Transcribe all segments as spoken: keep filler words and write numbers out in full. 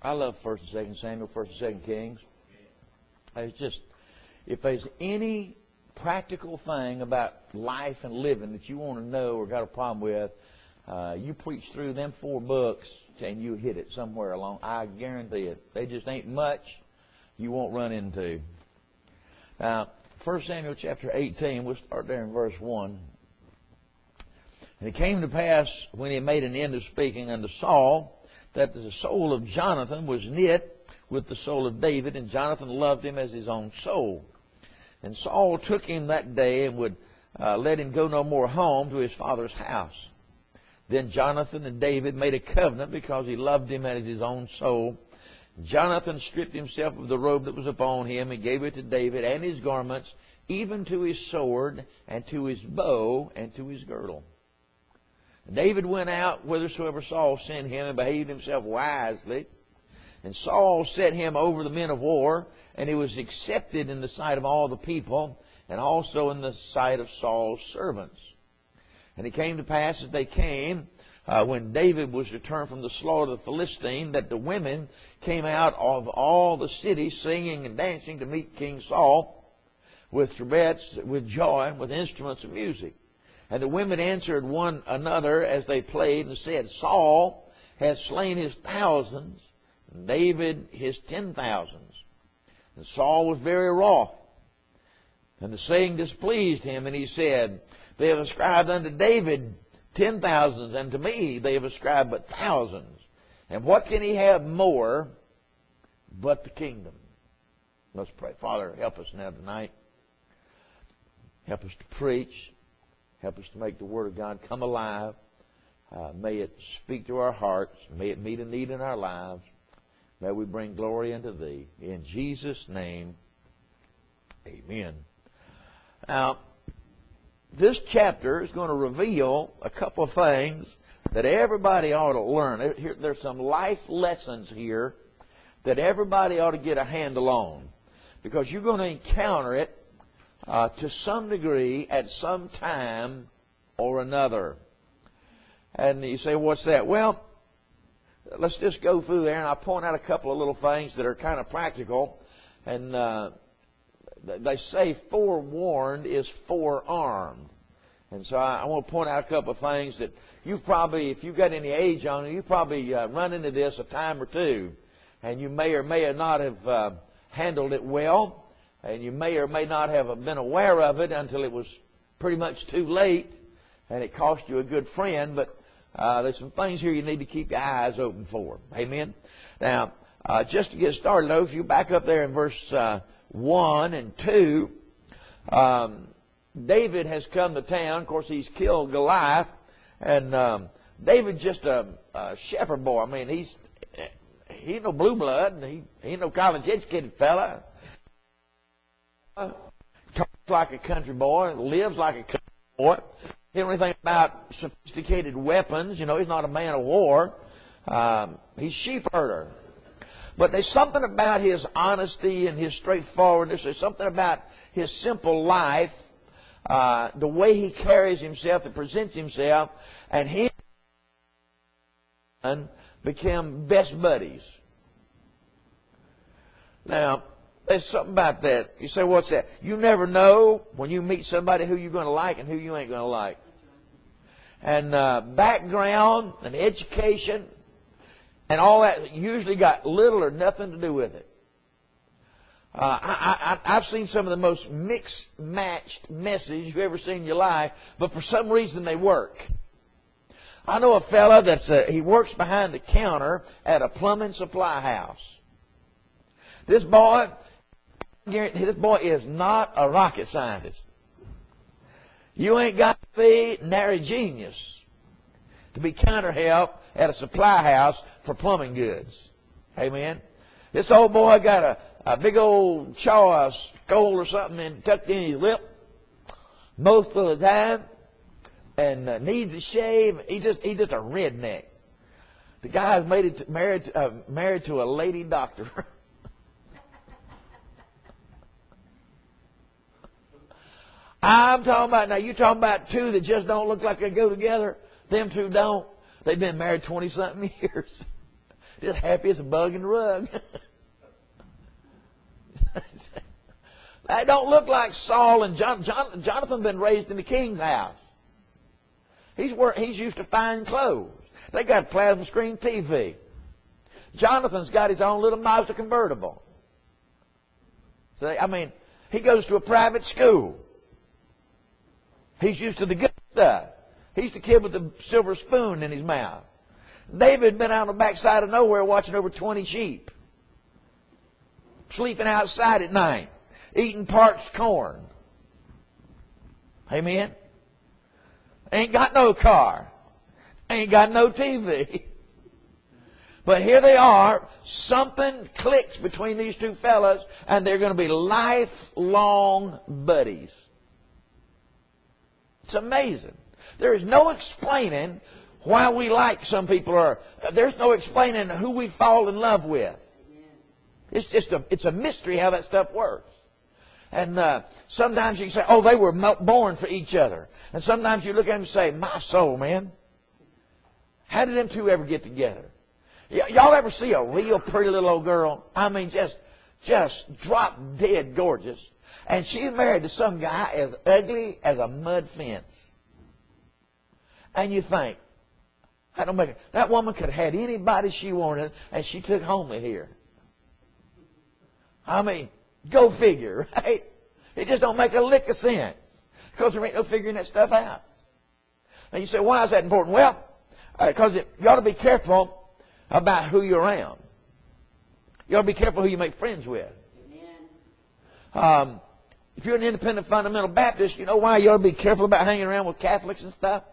I love First and Second Samuel, First and Second Kings. It's just, if there's any practical thing about life and living that you want to know or got a problem with, uh, you preach through them four books and you hit it somewhere along. I guarantee it. They just ain't much you won't run into. Now, First Samuel chapter eighteen, we'll start there in verse one. And it came to pass, when he made an end of speaking unto Saul, that the soul of Jonathan was knit with the soul of David, and Jonathan loved him as his own soul. And Saul took him that day and would uh, let him go no more home to his father's house. Then Jonathan and David made a covenant because he loved him as his own soul. Jonathan stripped himself of the robe that was upon him and gave it to David and his garments, even to his sword and to his bow and to his girdle. David went out whithersoever Saul sent him and behaved himself wisely. And Saul set him over the men of war, and he was accepted in the sight of all the people, and also in the sight of Saul's servants. And it came to pass as they came, uh, when David was returned from the slaughter of the Philistine, that the women came out of all the cities singing and dancing to meet King Saul with trumpets, with joy, and with instruments of music. And the women answered one another as they played and said, Saul hath slain his thousands, and David his ten thousands. And Saul was very wroth. And the saying displeased him, and he said, They have ascribed unto David ten thousands, and to me they have ascribed but thousands. And what can he have more but the kingdom? Let's pray. Father, help us now tonight. Help us to preach. Help us to make the Word of God come alive. Uh, may it speak to our hearts. May it meet a need in our lives. May we bring glory unto Thee. In Jesus' name, amen. Now, this chapter is going to reveal a couple of things that everybody ought to learn. Here, there's some life lessons here that everybody ought to get a handle on, because you're going to encounter it uh, to some degree at some time or another. And you say, what's that? Well, let's just go through there, and I'll point out a couple of little things that are kind of practical. And uh, they say forewarned is forearmed. And so I, I want to point out a couple of things that you've probably, if you've got any age on you, you've probably uh, run into this a time or two. And you may or may not have uh, handled it well. And you may or may not have been aware of it until it was pretty much too late. And it cost you a good friend. But uh, there's some things here you need to keep your eyes open for. Amen? Now, uh, just to get started, though, if you back up there in verse uh, one and two, um, David has come to town. Of course, he's killed Goliath. And um, David's just a, a shepherd boy. I mean, he's he ain't no blue blood. He, he ain't no college-educated fella. Uh, talks like a country boy. Lives like a country boy. He don't know anything about sophisticated weapons. You know, he's not a man of war. Um, he's sheep herder. But there's something about his honesty and his straightforwardness. There's something about his simple life, uh, the way he carries himself, that presents himself, and he became best buddies. Now, there's something about that. You say, what's that? You never know when you meet somebody who you're going to like and who you ain't going to like. And uh, background and education and all that usually got little or nothing to do with it. Uh, I, I, I've seen some of the most mixed, matched messages you've ever seen in your life, but for some reason they work. I know a fella that's a, he works behind the counter at a plumbing supply house. This boy, this boy is not a rocket scientist. You ain't got to be nary genius to be counter help at a supply house for plumbing goods. Amen. This old boy got a, a big old chaw, a skull or something and tucked in his lip most of the time, and uh, needs a shave. He just he's just a redneck. The guy's made it to, married to, uh, married to a lady doctor. I'm talking about, now you're talking about two that just don't look like they go together. Them two don't. They've been married twenty-something years. Just happy as a bug in the rug. That don't look like Saul and John, John, Jonathan been raised in the king's house. He's work, he's used to fine clothes. They got plasma screen T V. Jonathan's got his own little Mazda convertible. See, I mean, he goes to a private school. He's used to the good stuff. He's the kid with the silver spoon in his mouth. David been out on the backside of nowhere watching over twenty sheep. Sleeping outside at night. Eating parched corn. Amen? Ain't got no car. Ain't got no T V. But here they are. Something clicks between these two fellas, and they're going to be lifelong buddies. It's amazing. There is no explaining why we like some people, or there's no explaining who we fall in love with. It's just a, it's a mystery how that stuff works. And uh, sometimes you can say, oh, they were born for each other. And sometimes you look at them and say, my soul, man. How did them two ever get together? Y- y'all ever see a real pretty little old girl? I mean, just, just drop dead gorgeous. And she's married to some guy as ugly as a mud fence. And you think, I don't make it. That woman could have had anybody she wanted, and she took home with her. I mean, go figure, right? It just don't make a lick of sense. Because there ain't no figuring that stuff out. And you say, why is that important? Well, because uh, you ought to be careful about who you're around. You ought to be careful who you make friends with. Um, if you're an independent fundamental Baptist, you know why you ought to be careful about hanging around with Catholics and stuff?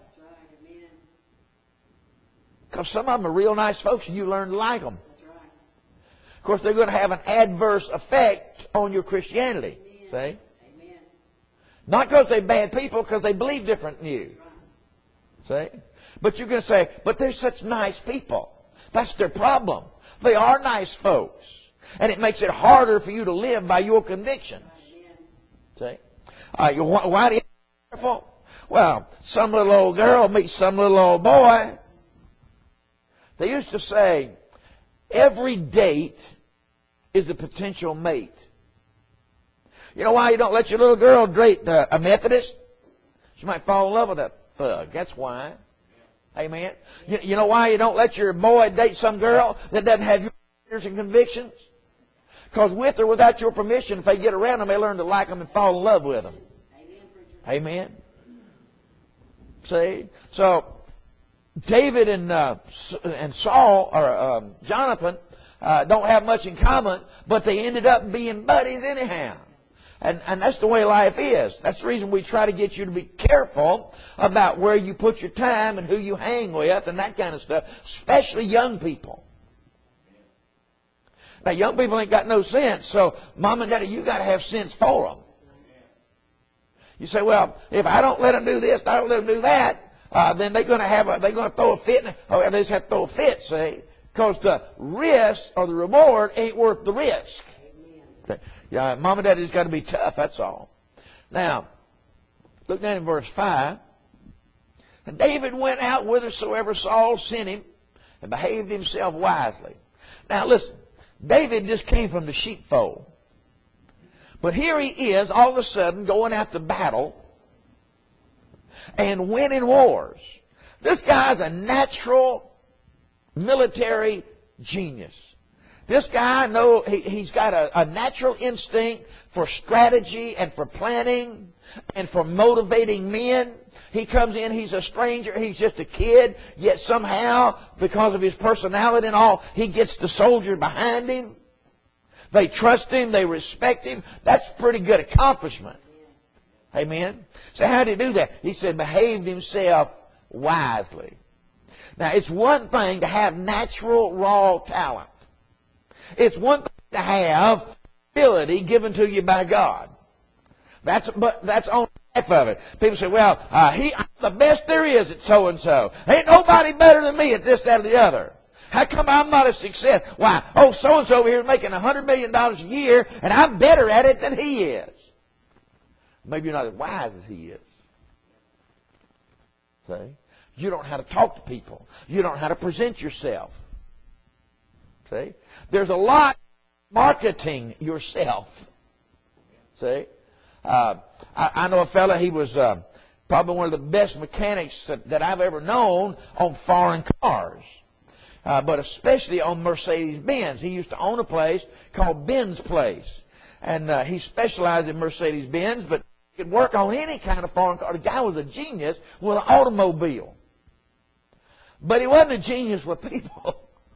Because some of them are real nice folks and you learn to like them. Of course, they're going to have an adverse effect on your Christianity. Amen. See? Amen. Not because they're bad people, because they believe different than you. See? But you're going to say, but they're such nice people. That's their problem. They are nice folks. And it makes it harder for you to live by your convictions. Amen. See? Uh, you, why do you be careful? Well, some little old girl meets some little old boy. They used to say, every date is a potential mate. You know why you don't let your little girl date uh, a Methodist? She might fall in love with that thug. That's why. Amen. You, you know why you don't let your boy date some girl that doesn't have your fears and convictions? Because with or without your permission, if they get around them, they learn to like them and fall in love with them. Amen. See? So, David and uh, and Saul, or um, Jonathan, uh, don't have much in common, but they ended up being buddies anyhow. And, and that's the way life is. That's the reason we try to get you to be careful about where you put your time and who you hang with and that kind of stuff, especially young people. Now, young people ain't got no sense, so Mom and Daddy, you got to have sense for them. You say, well, if I don't let them do this, I don't let them do that, uh, then they're going to have a, they're going to throw a fit. Oh, they just have to throw a fit, see? Because the risk or the reward ain't worth the risk. Okay. Yeah, Mom and Daddy's got to be tough, that's all. Now, look down in verse five. And David went out whithersoever Saul sent him and behaved himself wisely. Now, listen. David just came from the sheepfold. But here he is, all of a sudden, going out to battle and winning wars. This guy's a natural military genius. This guy, know he, he's got a, a natural instinct for strategy and for planning and for motivating men. He comes in, he's a stranger, he's just a kid, yet somehow, because of his personality and all, he gets the soldiers behind him. They trust him, they respect him. That's a pretty good accomplishment. Amen? So how did he do that? He said, behaved himself wisely. Now, it's one thing to have natural, raw talent. It's one thing to have ability given to you by God. That's but that's only half of it. People say, well, uh, he, I'm the best there is at so-and-so. Ain't nobody better than me at this, that, or the other. How come I'm not a success? Why? Oh, so-and-so over here is making one hundred million dollars a year, and I'm better at it than he is. Maybe you're not as wise as he is. See? You don't know how to talk to people. You don't know how to present yourself. See? There's a lot marketing yourself. See? Uh, I, I know a fella, he was uh, probably one of the best mechanics that, that I've ever known on foreign cars. Uh, but especially on Mercedes-Benz. He used to own a place called Benz Place. And uh, he specialized in Mercedes-Benz, but he could work on any kind of foreign car. The guy was a genius with an automobile. But he wasn't a genius with people.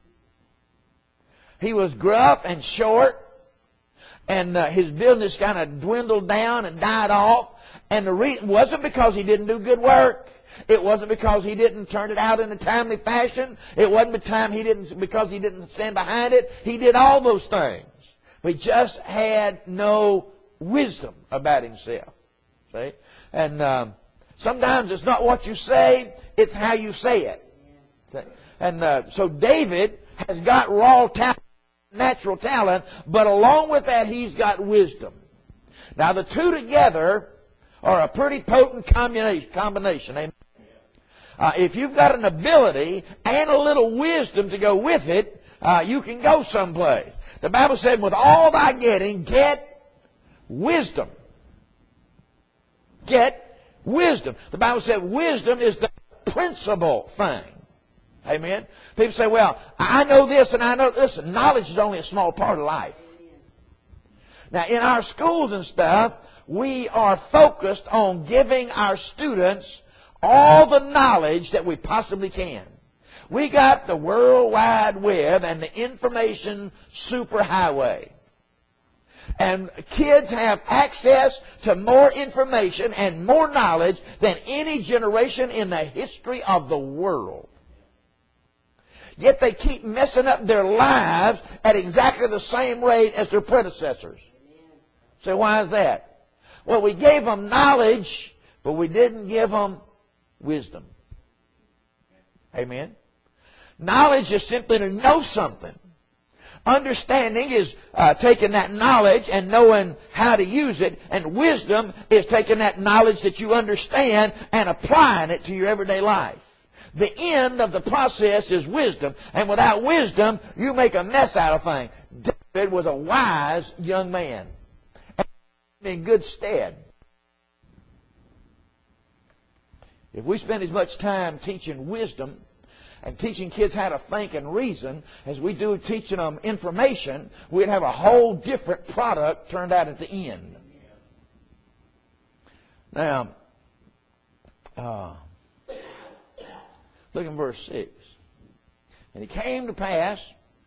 He was gruff and short, and uh, his business kind of dwindled down and died off. And the reason wasn't because he didn't do good work. It wasn't because he didn't turn it out in a timely fashion. It wasn't the time he didn't because he didn't stand behind it. He did all those things. But he just had no wisdom about himself. See? And um, sometimes it's not what you say, it's how you say it. See? And uh, so David has got raw talent, natural talent, but along with that he's got wisdom. Now the two together are a pretty potent combination. Amen? Uh, if you've got an ability and a little wisdom to go with it, uh, you can go someplace. The Bible said, with all thy getting, get wisdom. Get wisdom. The Bible said wisdom is the principal thing. Amen? People say, well, I know this and I know... Listen, knowledge is only a small part of life. Now, in our schools and stuff, we are focused on giving our students all the knowledge that we possibly can. We got the World Wide Web and the information superhighway. And kids have access to more information and more knowledge than any generation in the history of the world. Yet they keep messing up their lives at exactly the same rate as their predecessors. So why is that? Well, we gave them knowledge, but we didn't give them wisdom. Amen? Knowledge is simply to know something. Understanding is uh, taking that knowledge and knowing how to use it. And wisdom is taking that knowledge that you understand and applying it to your everyday life. The end of the process is wisdom. And without wisdom, you make a mess out of things. David was a wise young man. And in good stead. If we spend as much time teaching wisdom and teaching kids how to think and reason as we do teaching them information, we'd have a whole different product turned out at the end. Now, uh, look in verse six. And it came to pass,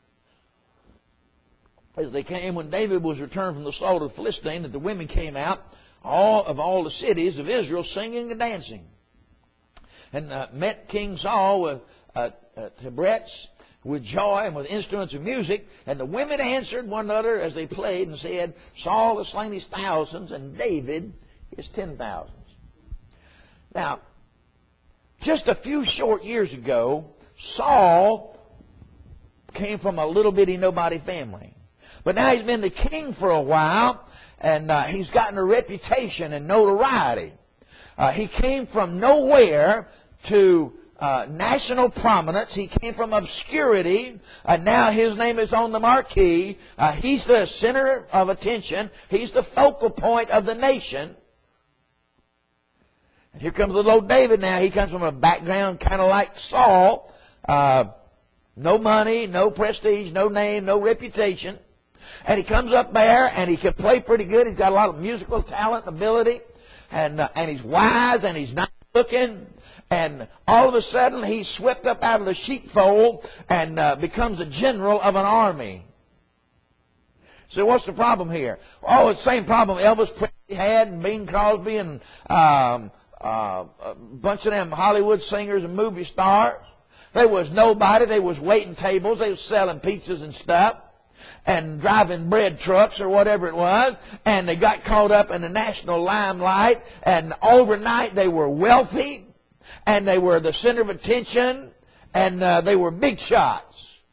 as they came when David was returned from the slaughter of the Philistine, that the women came out all of all the cities of Israel singing and dancing. And uh, met King Saul with uh, uh, tabrets, with joy and with instruments of music. And the women answered one another as they played and said, Saul has slain his thousands and David his ten thousands. Now, just a few short years ago, Saul came from a little bitty nobody family. But now he's been the king for a while, and uh, he's gotten a reputation and notoriety. Uh, he came from nowhere to uh, national prominence. He came from obscurity. Uh, now his name is on the marquee. Uh, he's the center of attention. He's the focal point of the nation. And here comes little old David now. He comes from a background kind of like Saul. Uh, no money, no prestige, no name, no reputation. And he comes up there and he can play pretty good. He's got a lot of musical talent and ability. And, uh, and he's wise and he's nice looking. And all of a sudden he's swept up out of the sheepfold and uh, becomes a general of an army. So what's the problem here? Oh, it's the same problem Elvis Presley had and Bing Crosby and um, uh, a bunch of them Hollywood singers and movie stars. There was nobody. They was waiting tables. They was selling pizzas and stuff. And driving bread trucks or whatever it was, and they got caught up in the national limelight, and overnight they were wealthy, and they were the center of attention, and uh, they were big shots.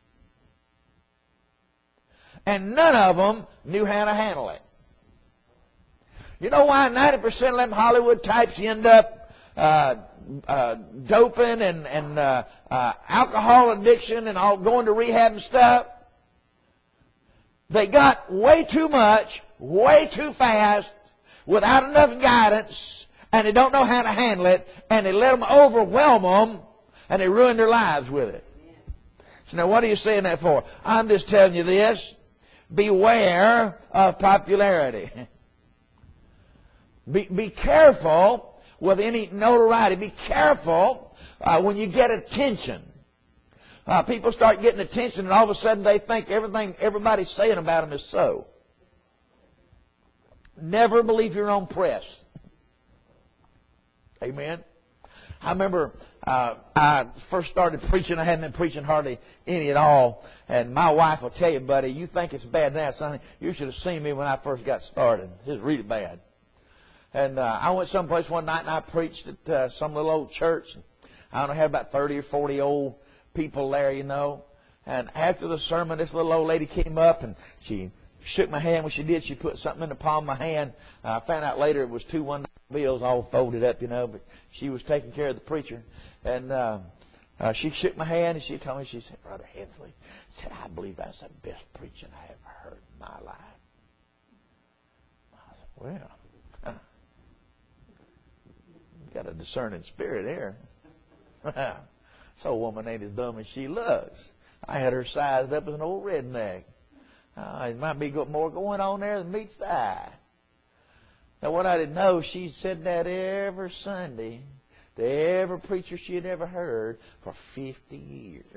And none of them knew how to handle it. You know why ninety percent of them Hollywood types end up uh, uh, doping and, and uh, uh, alcohol addiction and all going to rehab and stuff? They got way too much, way too fast, without enough guidance, and they don't know how to handle it, and they let them overwhelm them, and they ruin their lives with it. So now what are you saying that for? I'm just telling you this. Beware of popularity. Be, be careful with any notoriety. Be careful uh, when you get attention. Uh, people start getting attention, and all of a sudden they think everything everybody's saying about them is so. Never believe your own press. Amen. I remember uh, I first started preaching. I hadn't been preaching hardly any at all. And my wife will tell you, buddy, you think it's bad now, son. You should have seen me when I first got started. It was really bad. And uh, I went someplace one night and I preached at uh, some little old church. I don't know, had about thirty or forty old people there, you know. And after the sermon, this little old lady came up and she shook my hand. When she did, she put something in the palm of my hand. Uh, I found out later it was two one dollar bills all folded up, you know. But she was taking care of the preacher. And uh, uh, she shook my hand and she told me, she said, Brother Hensley, said, I believe that's the best preaching I ever heard in my life. I said, well, huh, you got a discerning spirit here. So a woman ain't as dumb as she looks. I had her sized up as an old redneck. Uh, it might be more going on there than meets the eye. Now, what I didn't know, she said that every Sunday to every preacher she had ever heard for fifty years.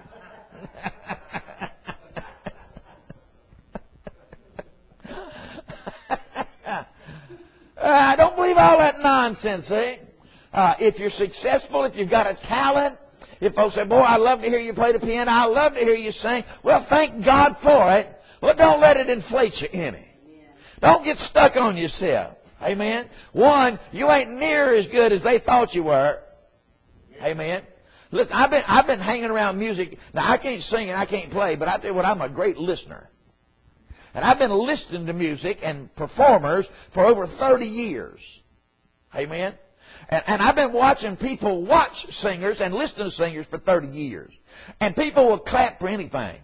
I don't believe all that nonsense, eh? Uh, if you're successful, if you've got a talent, if folks say, boy, I love to hear you play the piano, I love to hear you sing, well, thank God for it. Well, don't let it inflate you any. Don't get stuck on yourself. Amen. One, you ain't near as good as they thought you were. Amen. Listen, I've been I've been hanging around music. Now, I can't sing and I can't play, but I tell you what, I'm a great listener. And I've been listening to music and performers for over thirty years. Amen. And, and I've been watching people watch singers and listen to singers for thirty years. And people will clap for anything.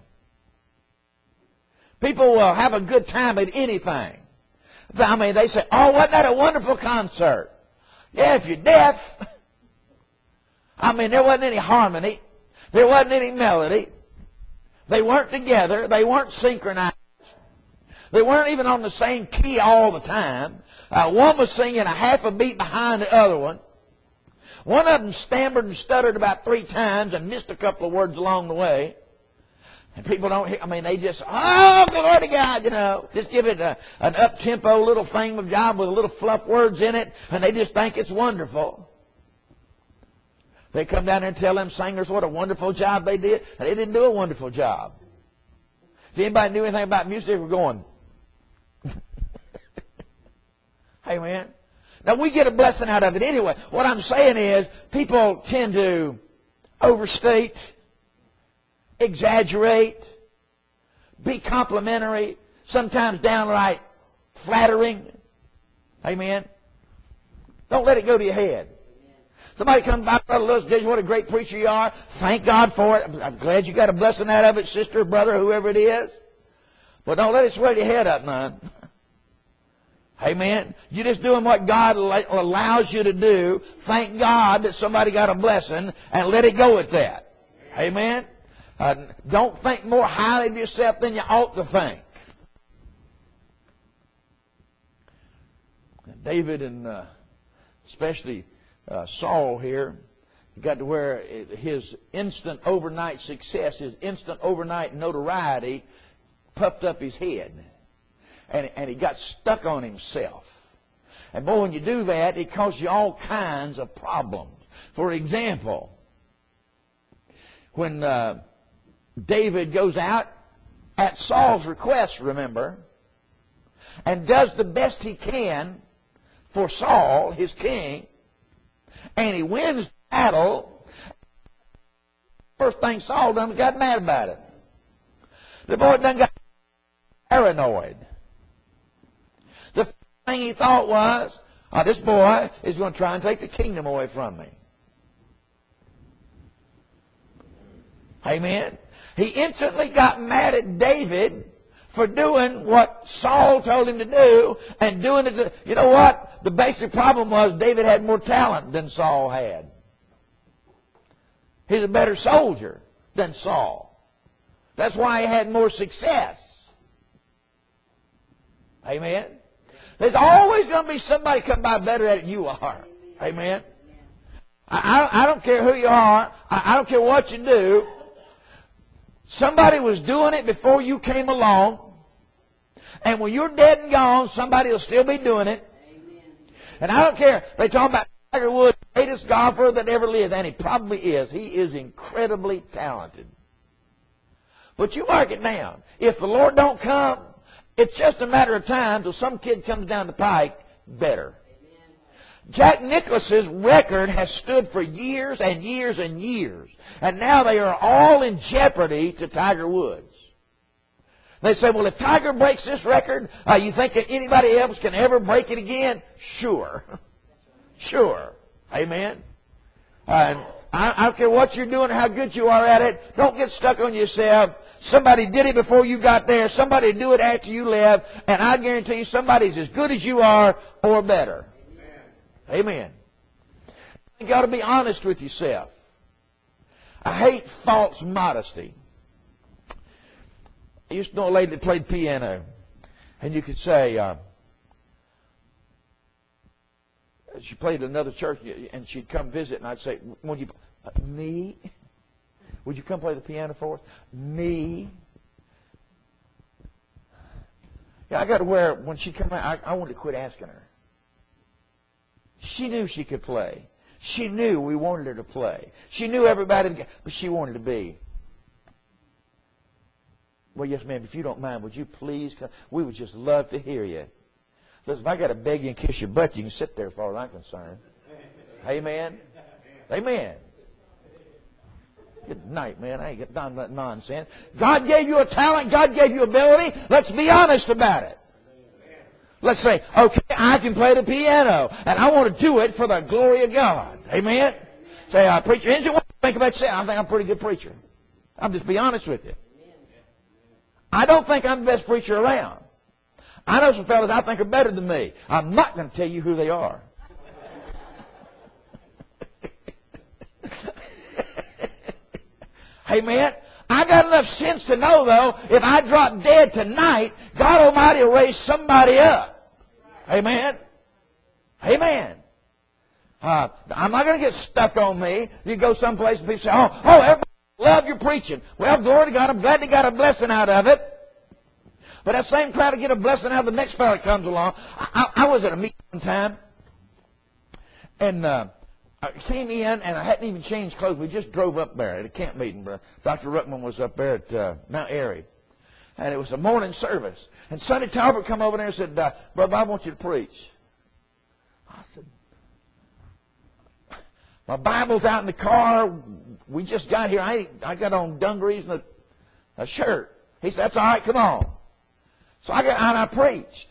People will have a good time at anything. I mean, they say, oh, wasn't that a wonderful concert? Yeah, if you're deaf. I mean, there wasn't any harmony. There wasn't any melody. They weren't together. They weren't synchronized. They weren't even on the same key all the time. Uh, one was singing a half a beat behind the other one. One of them stammered and stuttered about three times and missed a couple of words along the way. And people don't hear, I mean, they just, oh, glory to God, you know. Just give it a, an up-tempo little thing of job with a little fluff words in it, and they just think it's wonderful. They come down there and tell them singers what a wonderful job they did, and they didn't do a wonderful job. If anybody knew anything about music, they were going, hey, man. Now, we get a blessing out of it anyway. What I'm saying is, people tend to overstate, exaggerate, be complimentary, sometimes downright flattering. Amen. Don't let it go to your head. Somebody comes by, Brother Lewis, tells you what a great preacher you are. Thank God for it. I'm glad you got a blessing out of it, sister, brother, whoever it is. But don't let it swell your head up, man. Amen. You're just doing what God allows you to do. Thank God that somebody got a blessing, and let it go at that. Amen. Uh, don't think more highly of yourself than you ought to think. David and uh, especially uh, Saul here got to where his instant overnight success, his instant overnight notoriety puffed up his head. And, and he got stuck on himself. And boy, when you do that, it causes you all kinds of problems. For example, when uh, David goes out at Saul's request, remember, and does the best he can for Saul, his king, and he wins the battle, first thing Saul done was got mad about it. The boy done got paranoid. The first thing he thought was, oh, this boy is going to try and take the kingdom away from me. Amen. He instantly got mad at David for doing what Saul told him to do and doing it. To, you know what? The basic problem was David had more talent than Saul had. He's a better soldier than Saul. That's why he had more success. Amen? There's always going to be somebody come by better at it than you are. Amen? I, I don't care who you are. I, I don't care what you do. Somebody was doing it before you came along. And when you're dead and gone, somebody will still be doing it. And I don't care. They talk about Tiger Woods, the greatest golfer that ever lived. And he probably is. He is incredibly talented. But you mark it down. If the Lord don't come, it's just a matter of time till some kid comes down the pike better. Jack Nicklaus's record has stood for years and years and years. And now they are all in jeopardy to Tiger Woods. They say, well, if Tiger breaks this record, uh, you think that anybody else can ever break it again? Sure. Sure. Amen. Uh, I, I don't care what you're doing, how good you are at it. Don't get stuck on yourself. Somebody did it before you got there. Somebody do it after you left. And I guarantee you somebody's as good as you are or better. Amen. You've got to be honest with yourself. I hate false modesty. I used to know a lady that played piano. And you could say, uh, she played at another church, and she'd come visit, and I'd say, would you, uh, me? Would you come play the piano for us? Me? Yeah, I got to wear, when she'd come out, I, I wanted to quit asking her. She knew she could play. She knew we wanted her to play. She knew everybody, but she wanted to be. Well, yes, ma'am, if you don't mind, would you please come? We would just love to hear you. Listen, if I got to beg you and kiss your butt, you can sit there as far as I'm concerned. Amen? Amen. Good night, man. I ain't got done that nonsense. God gave you a talent. God gave you ability. Let's be honest about it. Let's say, okay, I can play the piano, and I want to do it for the glory of God. Amen? Say, uh, preacher, what do you think about yourself? I think I'm a pretty good preacher. I'll just be honest with you. I don't think I'm the best preacher around. I know some fellas I think are better than me. I'm not going to tell you who they are. Amen? I got enough sense to know, though, if I drop dead tonight, God Almighty will raise somebody up. Amen? Amen. Uh, I'm not going to get stuck on me. You go someplace and people say, oh, oh, everybody love your preaching. Well, glory to God, I'm glad they got a blessing out of it. But that same crowd will get a blessing out of the next fellow that comes along. I, I, I was at a meeting one time, and uh, I came in, and I hadn't even changed clothes. We just drove up there at a camp meeting. Doctor Ruckman was up there at uh, Mount Airy. And it was a morning service. And Sonny Talbot come over there and said, uh, Brother, I want you to preach. I said, my Bible's out in the car. We just got here. I, I got on dungarees and a, a shirt. He said, that's all right, come on. So I got out and I preached.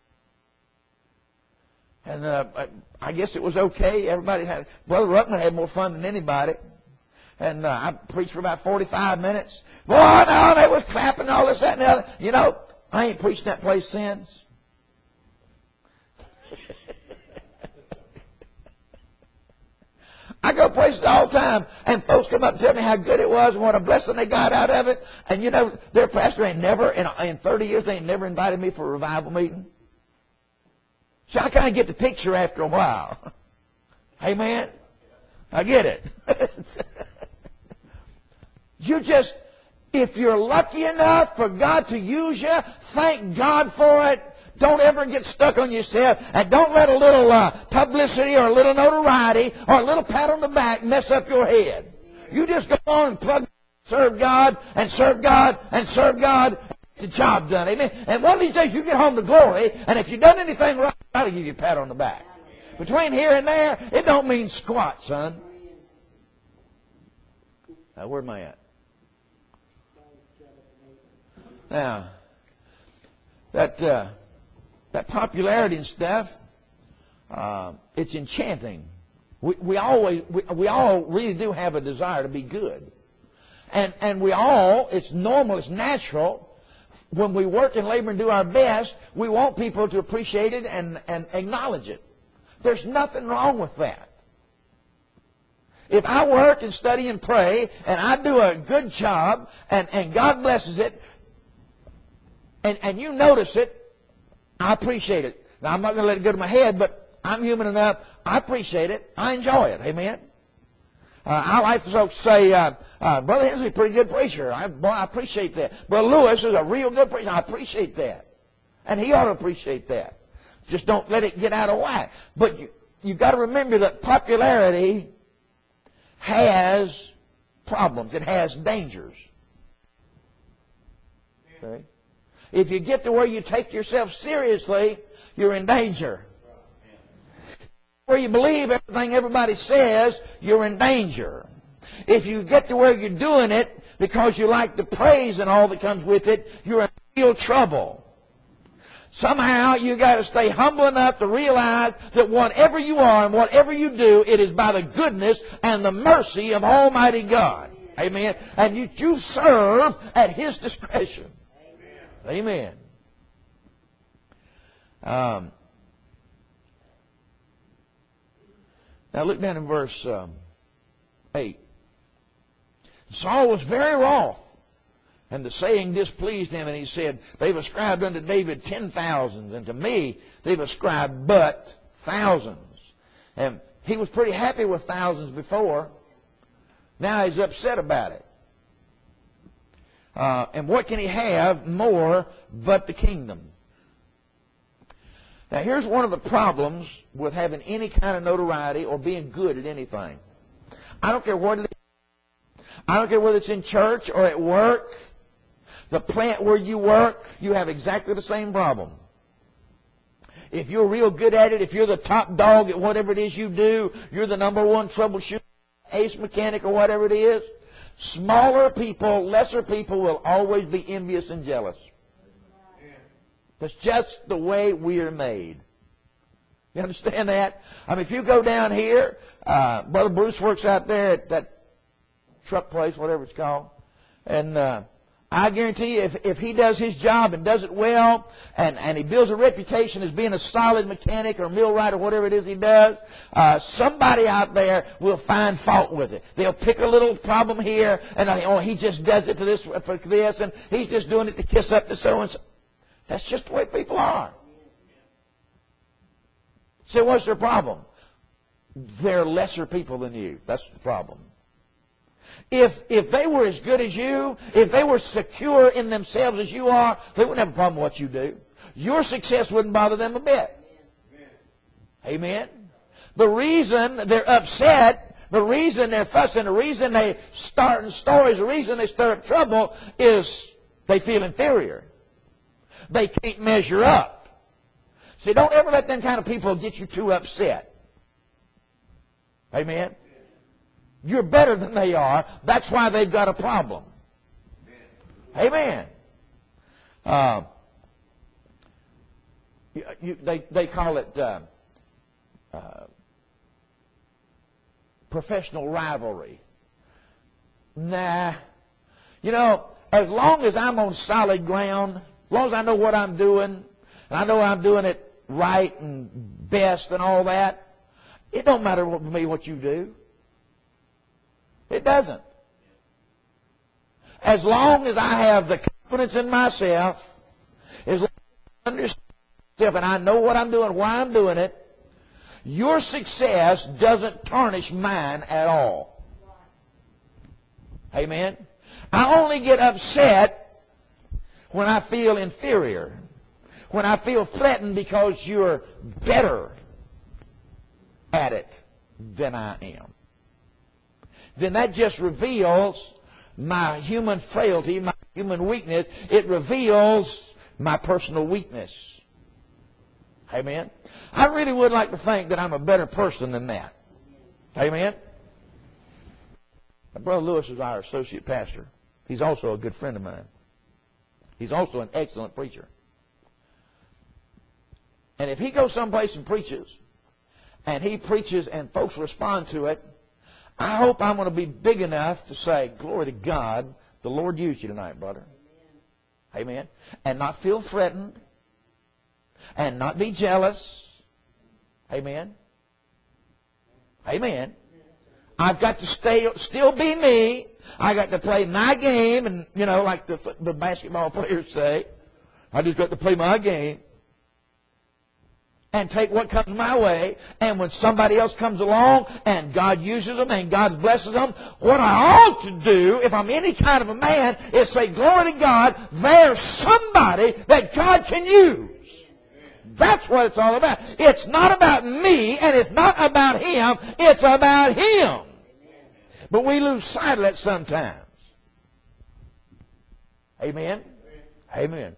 And uh, I, I guess it was okay. Everybody had, Brother Ruckman had more fun than anybody. And uh, I preached for about forty-five minutes. Boy, no, they was clapping, all this, that, and the other. You know, I ain't preached that place since. I go places all the time, and folks come up and tell me how good it was and what a blessing they got out of it. And, you know, their pastor ain't never, in, in thirty years, they ain't never invited me for a revival meeting. So I kind of get the picture after a while. Amen? I get it. You just, if you're lucky enough for God to use you, thank God for it. Don't ever get stuck on yourself. And don't let a little uh, publicity or a little notoriety or a little pat on the back mess up your head. You just go on and plug, serve God and serve God and serve God. Get the job done. Amen. And one of these days you get home to glory, and if you've done anything right, I'll give you a pat on the back. Between here and there, it don't mean squat, son. Now, where am I at? Now, that uh, that popularity and stuff, uh, it's enchanting. We, we always we, we all really do have a desire to be good, and and we all, it's normal, it's natural. when we work and labor and do our best, we want people to appreciate it and, and acknowledge it. There's nothing wrong with that. If I work and study and pray, and I do a good job, and, and God blesses it, and, and you notice it, I appreciate it. Now, I'm not going to let it go to my head, but I'm human enough. I appreciate it. I enjoy it. Amen? Uh, I like for folks to say, uh, uh, Brother Hensley's a pretty good preacher. I, boy, I appreciate that. Brother Lewis is a real good preacher. I appreciate that. And he ought to appreciate that. Just don't let it get out of whack. But you, you've got to remember that popularity has problems. It has dangers. Okay? If you get to where you take yourself seriously, you're in danger. Where you believe everything everybody says, you're in danger. If you get to where you're doing it because you like the praise and all that comes with it, you're in real trouble. Somehow you got to stay humble enough to realize that whatever you are and whatever you do, it is by the goodness and the mercy of Almighty God. Amen. And you, you serve at His discretion. Amen. Um, now look down in verse um, eight. Saul was very wroth, and the saying displeased him, and he said, they've ascribed unto David ten thousands, and to me they've ascribed but thousands. And he was pretty happy with thousands before. Now he's upset about it. Uh, and what can he have more but the kingdom? Now here's one of the problems with having any kind of notoriety or being good at anything. I don't care what it is. I don't care whether it's in church or at work. The plant where you work, you have exactly the same problem. If you're real good at it, if you're the top dog at whatever it is you do, you're the number one troubleshooter, ace mechanic or whatever it is, smaller people, lesser people will always be envious and jealous. That's just the way we are made. You understand that? I mean, if you go down here, uh, Brother Bruce works out there at that truck place, whatever it's called, and uh, I guarantee you, if, if he does his job and does it well, and, and he builds a reputation as being a solid mechanic or millwright or whatever it is he does, uh, somebody out there will find fault with it. They'll pick a little problem here, and I think, oh, he just does it to this for this, and he's just doing it to kiss up to so and so. That's just the way people are. So what's their problem? They're lesser people than you. That's the problem. If if they were as good as you, if they were secure in themselves as you are, they wouldn't have a problem with what you do. Your success wouldn't bother them a bit. Amen? The reason they're upset, the reason they're fussing, the reason they starting stories, the reason they stir up trouble is they feel inferior. They can't measure up. See, don't ever let them kind of people get you too upset. Amen? You're better than they are. That's why they've got a problem. Amen. Uh, you, you, they, they call it uh, uh, professional rivalry. Nah. You know, as long as I'm on solid ground, as long as I know what I'm doing, and I know I'm doing it right and best and all that, it don't matter to me what you do. It doesn't. As long as I have the confidence in myself, as long as I understand myself and I know what I'm doing, why I'm doing it, your success doesn't tarnish mine at all. Amen? I only get upset when I feel inferior, when I feel threatened because you're better at it than I am. Then that just reveals my human frailty, my human weakness. It reveals my personal weakness. Amen? I really would like to think that I'm a better person than that. Amen? My brother Lewis is our associate pastor. He's also a good friend of mine. He's also an excellent preacher. And if he goes someplace and preaches, and he preaches and folks respond to it, I hope I'm going to be big enough to say, glory to God, the Lord used you tonight, brother. Amen. And not feel threatened. And not be jealous. Amen. Amen. I've got to stay, still be me. I got to play my game, and you know, like the the basketball players say, I just got to play my game and take what comes my way. And when somebody else comes along and God uses them and God blesses them, what I ought to do, if I'm any kind of a man, is say, glory to God, there's somebody that God can use. That's what it's all about. It's not about me, and it's not about him. It's about him. But we lose sight of that sometimes. Amen? Amen.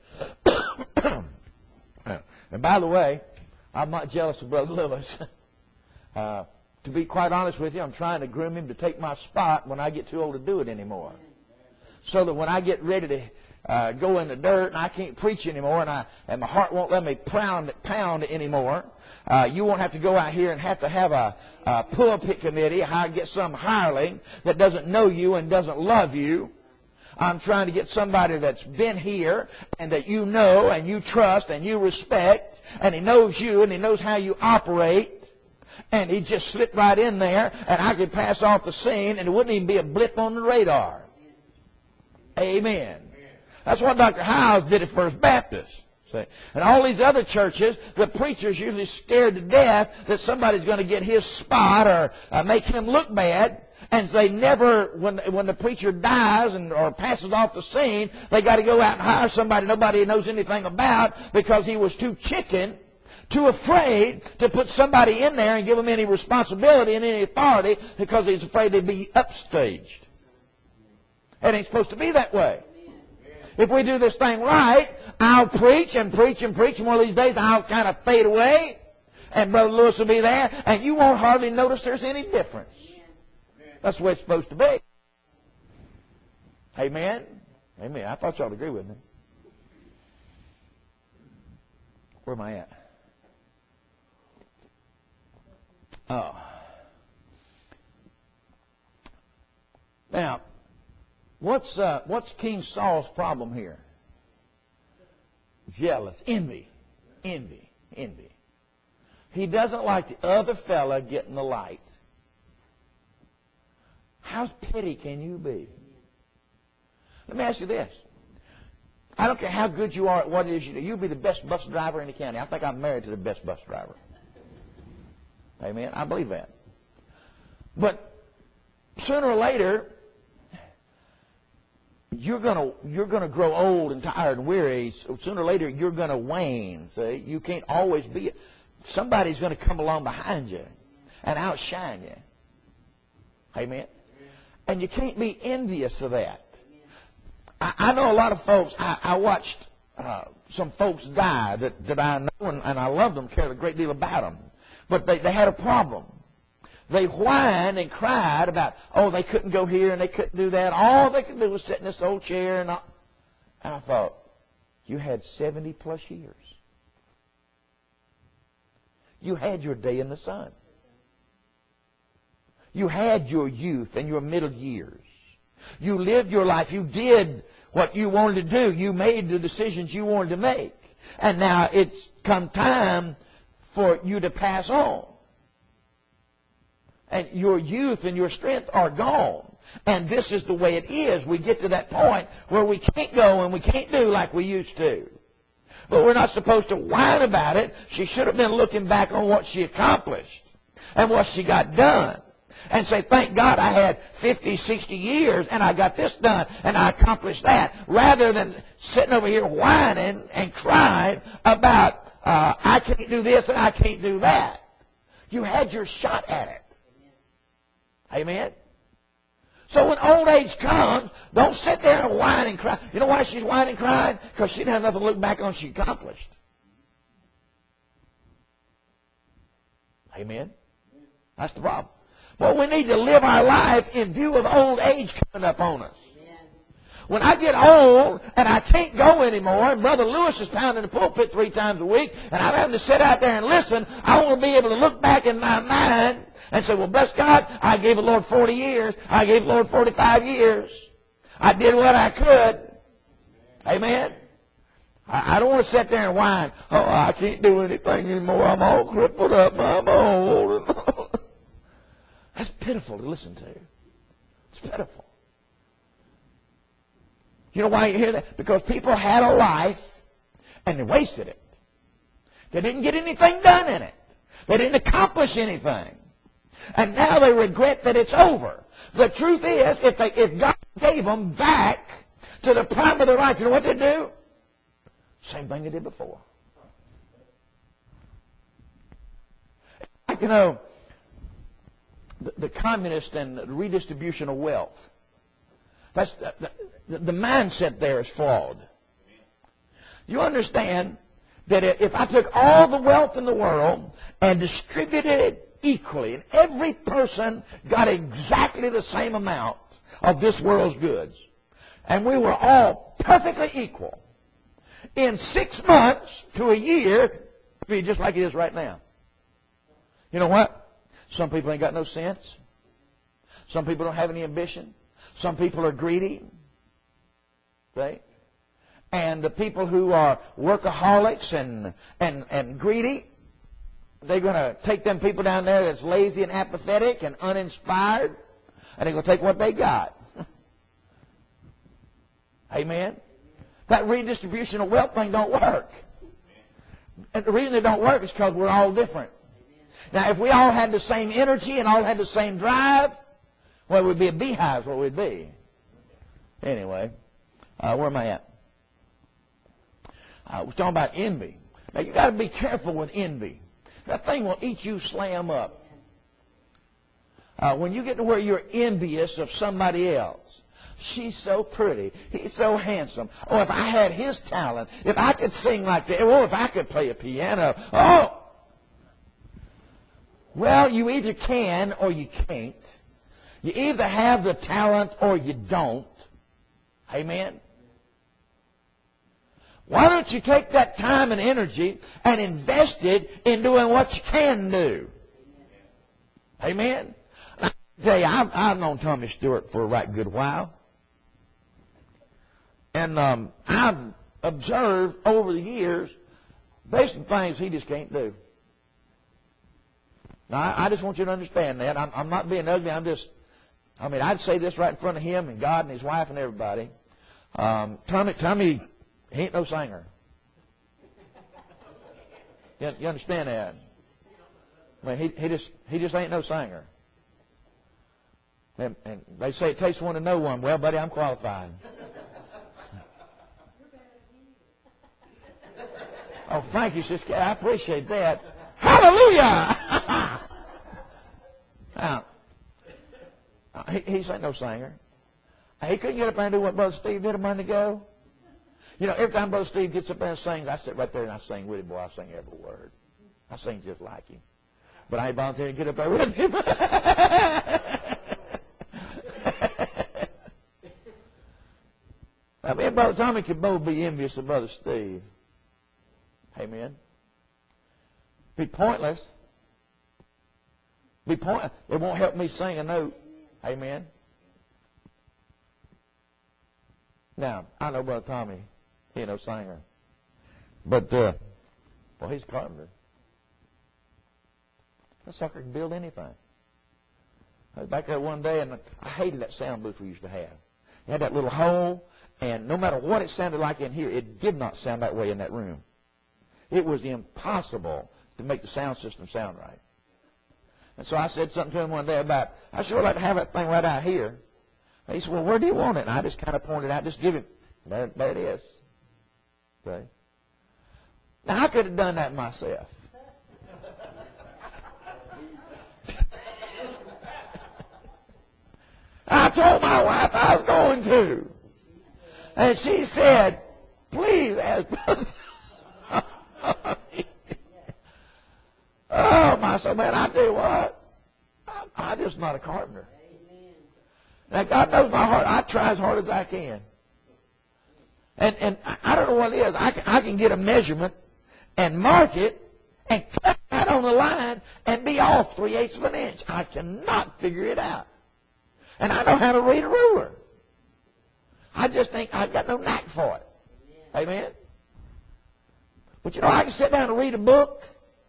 And by the way, I'm not jealous of Brother Lewis. Uh, to be quite honest with you, I'm trying to groom him to take my spot when I get too old to do it anymore. So that when I get ready to uh, go in the dirt and I can't preach anymore, and I and my heart won't let me pound, pound anymore, uh, you won't have to go out here and have to have a, a pulpit committee, how to get some hireling that doesn't know you and doesn't love you. I'm trying to get somebody that's been here and that you know and you trust and you respect, and he knows you and he knows how you operate, and he just slipped right in there, and I could pass off the scene and it wouldn't even be a blip on the radar. Amen. That's what Doctor Hiles did at First Baptist. See? And all these other churches, the preacher's usually scared to death that somebody's going to get his spot or uh, make him look bad. And they never, when when the preacher dies and or passes off the scene, they got to go out and hire somebody nobody knows anything about because he was too chicken, too afraid to put somebody in there and give them any responsibility and any authority because he's afraid they'd be upstaged. It ain't supposed to be that way. If we do this thing right, I'll preach and preach and preach, and one of these days I'll kind of fade away, and Brother Lewis will be there, and you won't hardly notice there's any difference. That's the way it's supposed to be. Amen? Amen. I thought y'all would agree with me. Where am I at? Oh. Now, what's uh, what's King Saul's problem here? Jealous. Envy. Envy. Envy. He doesn't like the other fella getting the light. How petty can you be? Let me ask you this. I don't care how good you are at what it is you do. You'll be the best bus driver in the county. I think I'm married to the best bus driver. Amen? I believe that. But sooner or later, you're gonna you're gonna grow old and tired and weary. So sooner or later, you're gonna wane. See, you can't always be. Somebody's gonna come along behind you and outshine you. Amen. And you can't be envious of that. I, I know a lot of folks. I, I watched uh, some folks die that, that I know, and, and I love them, cared a great deal about them. But they, they had a problem. They whined and cried about, oh, they couldn't go here and they couldn't do that. All they could do was sit in this old chair. And I, and I thought, you had seventy plus years. You had your day in the sun. You had your youth and your middle years. You lived your life. You did what you wanted to do. You made the decisions you wanted to make. And now it's come time for you to pass on. And your youth and your strength are gone. And this is the way it is. We get to that point where we can't go and we can't do like we used to. But we're not supposed to whine about it. She should have been looking back on what she accomplished and what she got done. And say, thank God I had fifty, sixty years and I got this done and I accomplished that. Rather than sitting over here whining and crying about, uh, I can't do this and I can't do that. You had your shot at it. Amen? So when old age comes, don't sit there and whine and cry. You know why she's whining and crying? Because she didn't have nothing to look back on she accomplished. Amen? That's the problem. Well, we need to live our life in view of old age coming up on us. When I get old and I can't go anymore, and Brother Lewis is pounding the pulpit three times a week, and I'm having to sit out there and listen, I want to be able to look back in my mind and say, well, bless God, I gave the Lord forty years. I gave the Lord forty-five years. I did what I could. Amen? I, I don't want to sit there and whine, oh, I can't do anything anymore. I'm all crippled up. I'm old. That's pitiful to listen to. It's pitiful. You know why you hear that? Because people had a life and they wasted it. They didn't get anything done in it. They didn't accomplish anything. And now they regret that it's over. The truth is, if they, if God gave them back to the prime of their life, you know what they'd do? Same thing they did before. Like, you know, the, the communist and the redistribution of wealth. That's the, the, the mindset there is flawed. You understand that if I took all the wealth in the world and distributed it equally, and every person got exactly the same amount of this world's goods, and we were all perfectly equal, in six months to a year, it'd be just like it is right now. You know what? Some people ain't got no sense. Some people don't have any ambition. Some people are greedy. Right? And the people who are workaholics and, and, and greedy, they're going to take them people down there that's lazy and apathetic and uninspired, and they're going to take what they got. Amen? That redistribution of wealth thing don't work. And the reason it don't work is because we're all different. Now, if we all had the same energy and all had the same drive, well, it would be a beehive is what we'd be. Anyway, uh, where am I at? Uh, we're talking about envy. Now, you got to be careful with envy. That thing will eat you slam up. Uh, when you get to where you're envious of somebody else, she's so pretty, he's so handsome. Oh, if I had his talent, if I could sing like that, oh, if I could play a piano, oh. Well, you either can or you can't. You either have the talent or you don't. Amen? Why don't you take that time and energy and invest it in doing what you can do? Amen? I tell you, I've, I've known Tommy Stewart for a right good while. And um, I've observed over the years, there's some things he just can't do. Now, I, I just want you to understand that. I'm, I'm not being ugly. I'm just, I mean, I'd say this right in front of him and God and his wife and everybody. Um, Tommy, Tommy, he ain't no singer. You, you understand that? I mean, he, he just he just ain't no singer. And, and they say it takes one to know one. Well, buddy, I'm qualified. Oh, thank you, sister. I appreciate that. Hallelujah! Now, he, he's ain't no singer. He couldn't get up there and do what Brother Steve did a minute ago. You know, every time Brother Steve gets up there and sings, I sit right there and I sing with him. Boy, I sing every word. I sing just like him. But I ain't volunteering to get up there with him. I mean, Brother Tommy could both be envious of Brother Steve. Amen. Be pointless. Be pointless. It won't help me sing a note. Amen. Now, I know Brother Tommy, he ain't no singer. But, uh, well, he's a carpenter. That sucker can build anything. I was back there one day, and I hated that sound booth we used to have. It had that little hole, and no matter what it sounded like in here, it did not sound that way in that room. It was impossible to make the sound system sound right. And so I said something to him one day about, I sure like to have that thing right out here. And he said, well, where do you want it? And I just kind of pointed out, just give him, there, there it is. Okay. Now, I could have done that myself. I told my wife I was going to. And she said, please ask Brother. Oh, my son, man, I tell you what, I'm, I'm just not a carpenter. Now, God knows my heart. I try as hard as I can. And and I don't know what it is. I can, I can get a measurement and mark it and cut that on the line and be off three-eighths of an inch. I cannot figure it out. And I know how to read a ruler. I just think I've got no knack for it. Amen? But you know, I can sit down and read a book,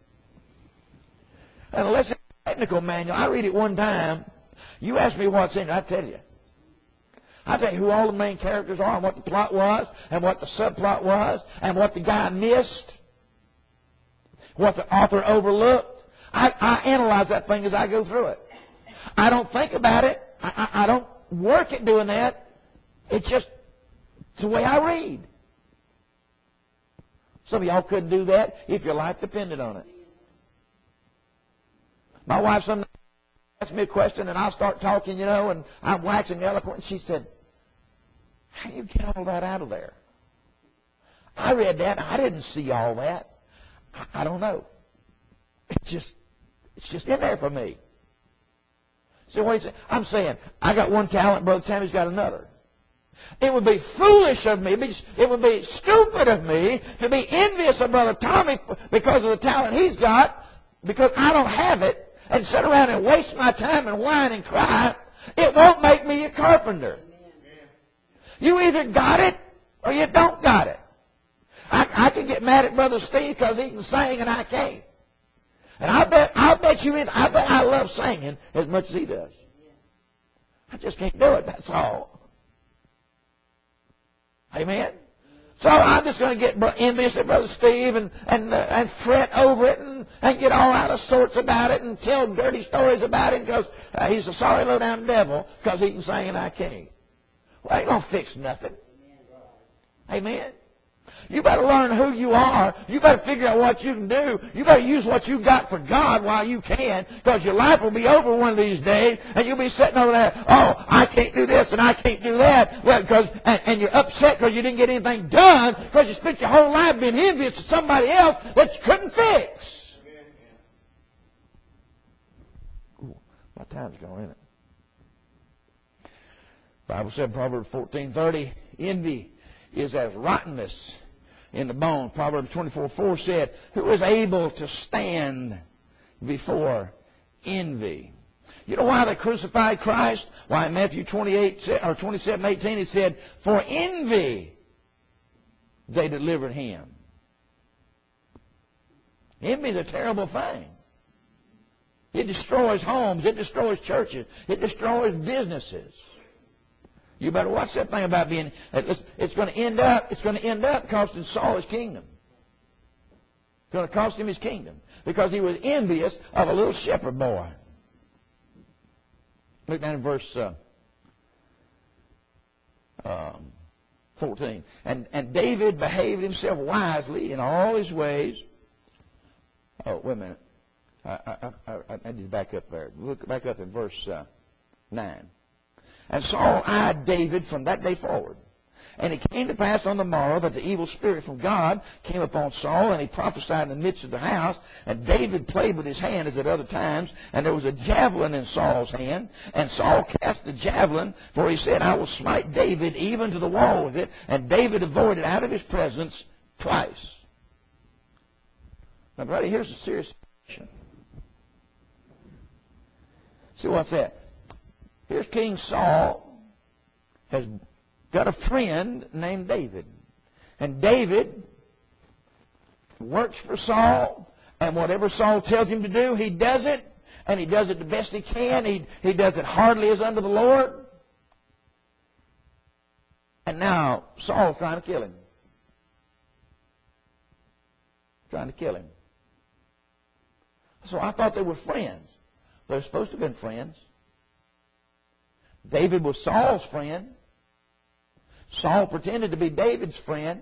and unless it's a technical manual, I read it one time. You ask me what's in it, I tell you. I tell you who all the main characters are, and what the plot was, and what the subplot was, and what the guy missed, what the author overlooked. I, I analyze that thing as I go through it. I don't think about it. I, I, I don't work at doing that. It's just it's the way I read. Some of y'all couldn't do that if your life depended on it. My wife sometimes asks me a question, and I'll start talking, you know, and I'm waxing eloquent. And she said, how do you get all that out of there? I read that. I didn't see all that. I, I don't know. It's just, it's just in there for me. So what do you say? I'm saying, I got one talent, Brother Tammy's got another. It would be foolish of me, it would be stupid of me to be envious of Brother Tommy because of the talent he's got, because I don't have it, and sit around and waste my time and whine and cry. It won't make me a carpenter. You either got it or you don't got it. I, I can get mad at Brother Steve because he can sing and I can't. And I bet, I bet you, I bet I love singing as much as he does. I just can't do it, that's all. Amen? So I'm just going to get envious at Brother Steve and, and, uh, and fret over it and, and get all out of sorts about it and tell dirty stories about it because uh, he's a sorry low-down devil because he can sing and I can't. Well, ain't going to fix nothing. Amen? You better learn who you are. You better figure out what you can do. You better use what you got for God while you can, because your life will be over one of these days, and you'll be sitting over there, oh, I can't do this and I can't do that, well, because, and, and you're upset because you didn't get anything done because you spent your whole life being envious of somebody else that you couldn't fix. Ooh, my time's going, isn't it? The Bible said in Proverbs fourteen thirty, envy is as rottenness in the bone. Proverbs twenty-four four said, who is able to stand before envy? You know why they crucified Christ? Why in Matthew twenty-eight or twenty-seven eighteen it said, for envy they delivered him. Envy is a terrible thing. It destroys homes. It destroys churches. It destroys businesses. You better watch that thing about being. It's going to end up. It's going to end up costing Saul his kingdom. It's going to cost him his kingdom because he was envious of a little shepherd boy. Look down in verse uh, um, fourteen. And and David behaved himself wisely in all his ways. Oh, wait a minute. I I I, I need to back up there. Look back up in verse uh, nine. And Saul eyed David from that day forward. And it came to pass on the morrow that the evil spirit from God came upon Saul, and he prophesied in the midst of the house. And David played with his hand as at other times, and there was a javelin in Saul's hand. And Saul cast the javelin, for he said, I will smite David even to the wall with it. And David avoided out of his presence twice. Now, buddy, here's a serious situation. See what's that? Here's King Saul has got a friend named David. And David works for Saul, and whatever Saul tells him to do, he does it, and he does it the best he can. He, he does it heartily as unto the Lord. And now Saul's trying to kill him. Trying to kill him. So I thought they were friends. They were supposed to have been friends. David was Saul's friend. Saul pretended to be David's friend.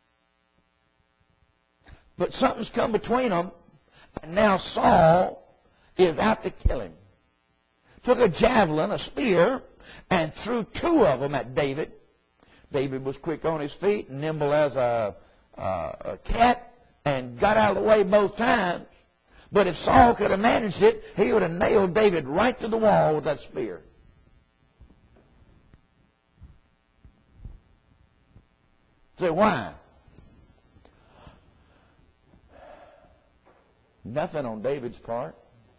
But something's come between them, and now Saul is out to kill him. Took a javelin, a spear, and threw two of them at David. David was quick on his feet, nimble as a, a, a cat, and got out of the way both times. But if Saul could have managed it, he would have nailed David right to the wall with that spear. Say, why? Nothing on David's part.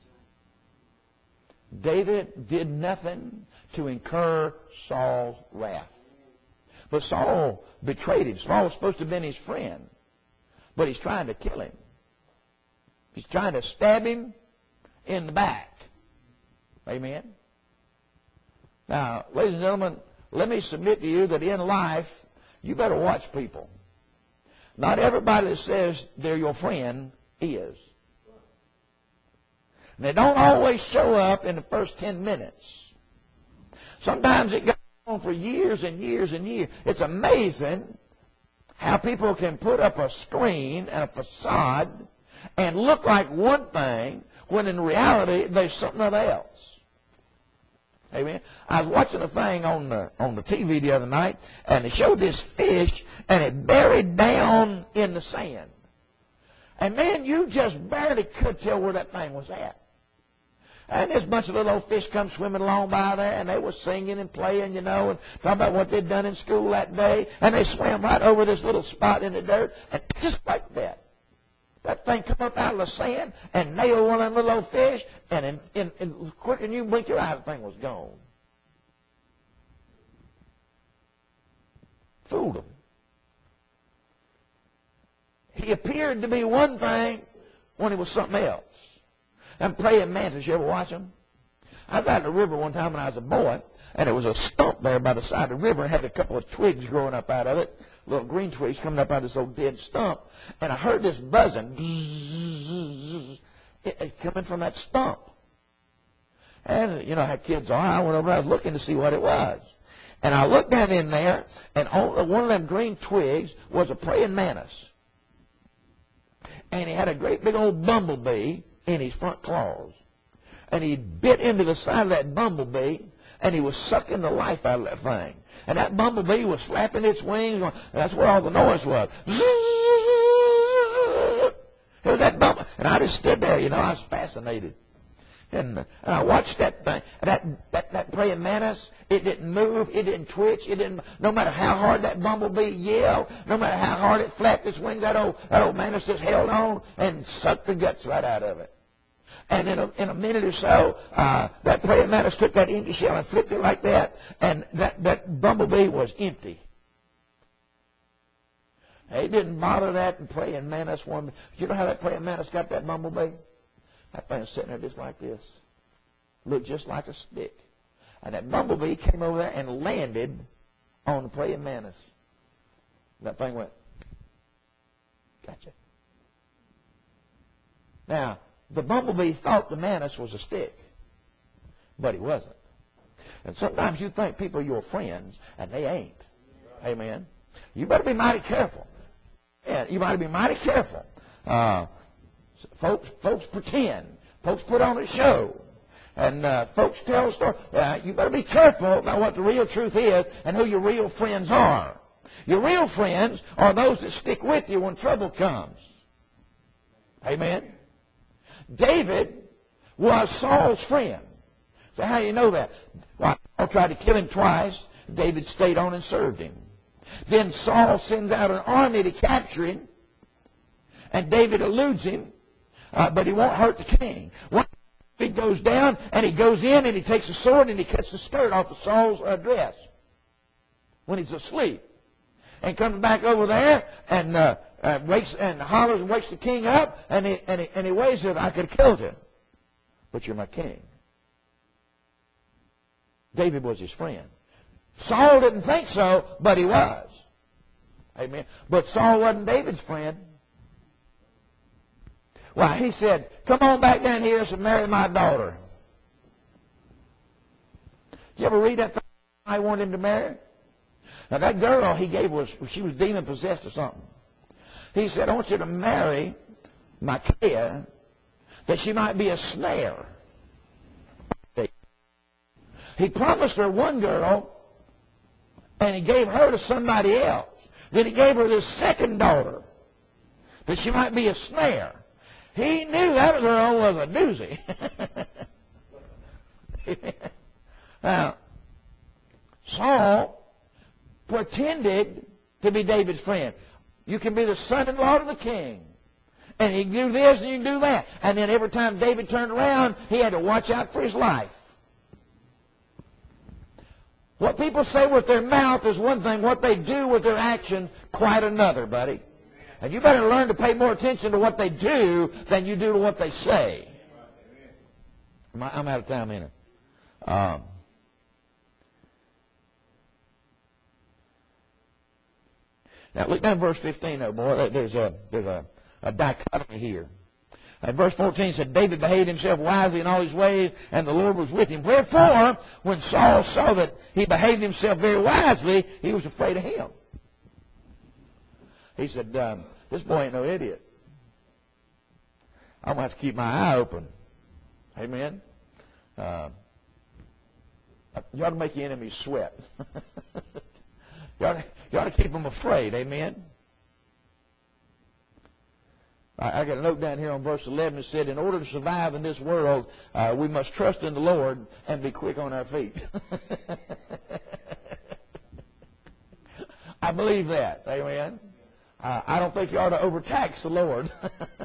David did nothing to incur Saul's wrath. But Saul betrayed him. Saul was supposed to have been his friend. but he's trying to kill him. He's trying to stab him in the back. Amen? Now, ladies and gentlemen, let me submit to you that in life, you better watch people. Not everybody that says they're your friend is. And they don't always show up in the first ten minutes. Sometimes it goes on for years and years and years. It's amazing how people can put up a screen and a facade and look like one thing when in reality there's something else. Amen. I was watching a thing on the on the T V the other night, and they showed this fish, and it buried down in the sand. And man, you just barely could tell where that thing was at. And this bunch of little old fish come swimming along by there, and they were singing and playing, you know, and talking about what they'd done in school that day. And they swam right over this little spot in the dirt, and just like that, that thing come up out of the sand and nailed one of them little old fish, and in, in, in quicker than you blink your eye, the thing was gone. Fooled them. He appeared to be one thing when he was something else. And praying mantis, you ever watch them? I was out in the river one time when I was a boy, and there was a stump there by the side of the river and had a couple of twigs growing up out of it, little green twigs coming up out of this old dead stump. And I heard this buzzing coming from that stump. And you know how kids are. I went over and I was looking to see what it was. And I looked down in there, and on one of them green twigs was a praying mantis. And he had a great big old bumblebee in his front claws. And he bit into the side of that bumblebee, and he was sucking the life out of that thing. And that bumblebee was flapping its wings. And that's where all the noise was. It was that bumblebee. And I just stood there, you know, I was fascinated. And, and I watched that thing. That, that, that praying mantis, it didn't move, it didn't twitch, it didn't, no matter how hard that bumblebee yelled, no matter how hard it flapped its wings, that old, that old mantis just held on and sucked the guts right out of it. And in a, in a minute or so, uh, that praying mantis took that empty shell and flipped it like that, and that, that bumblebee was empty. It didn't bother that praying mantis one. You know how that praying mantis got that bumblebee? That thing was sitting there just like this. Looked just like a stick. And that bumblebee came over there and landed on the praying mantis. That thing went, gotcha. Now, the bumblebee thought the mantis was a stick, but he wasn't. And sometimes you think people are your friends, and they ain't. Amen. You better be mighty careful. Yeah, you better be mighty careful. Uh, folks, folks pretend. Folks put on a show. And uh, folks tell stories. Uh, you better be careful about what the real truth is and who your real friends are. Your real friends are those that stick with you when trouble comes. Amen. David was Saul's friend. So how do you know that? Well, Saul tried to kill him twice. David stayed on and served him. Then Saul sends out an army to capture him. And David eludes him. Uh, but he won't hurt the king. One he goes down and he goes in and he takes a sword and he cuts the skirt off of Saul's uh, dress when he's asleep. And comes back over there and uh, uh, wakes and hollers and wakes the king up and he and he, and he waves it. I could have killed him, but you're my king. David was his friend. Saul didn't think so, but he was. Amen. But Saul wasn't David's friend. Why, he said, "Come on back down here and marry my daughter." Did you ever read that thing? I wanted him to marry. Now that girl he gave was she was demon possessed or something. He said, "I want you to marry Micaiah, that she might be a snare." He promised her one girl, and he gave her to somebody else. Then he gave her this second daughter, that she might be a snare. He knew that girl was a doozy. Now, Saul pretended to be David's friend. You can be the son-in-law to the king. And he can do this and you can do that. And then every time David turned around, he had to watch out for his life. What people say with their mouth is one thing. What they do with their action, quite another, buddy. And you better learn to pay more attention to what they do than you do to what they say. I'm out of time, ain't I? Um, now look down at verse fifteen, though, boy. There's a there's a, a dichotomy here. And verse fourteen said, David behaved himself wisely in all his ways, and the Lord was with him. Wherefore, when Saul saw that he behaved himself very wisely, he was afraid of him. He said, um, this boy ain't no idiot. I'm going to have to keep my eye open. Amen? Uh, you ought to make your enemies sweat. you, ought to, you ought to keep them afraid. Amen? I got a note down here on verse eleven. It said, in order to survive in this world, uh, we must trust in the Lord and be quick on our feet. I believe that. Amen. Uh, I don't think you ought to overtax the Lord.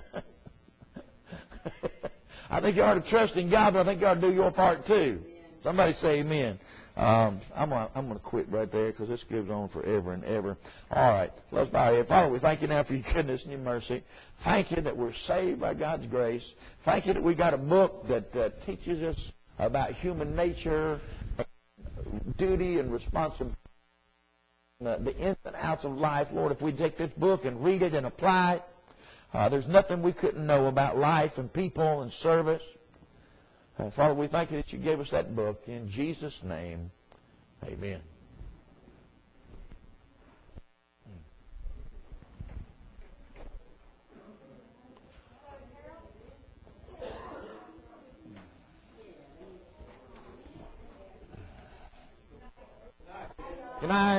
I think you ought to trust in God, but I think you ought to do your part too. Somebody say amen. Um, I'm gonna, I'm going to quit right there because this goes on forever and ever. All right, let's bow our head. Father, we thank you now for your goodness and your mercy. Thank you that we're saved by God's grace. Thank you that we got a book that uh, teaches us about human nature, duty, and responsibility, uh, the ins and outs of life. Lord, if we take this book and read it and apply it, uh, there's nothing we couldn't know about life and people and service. Uh, Father, we thank you that you gave us that book. In Jesus' name, amen. Good night.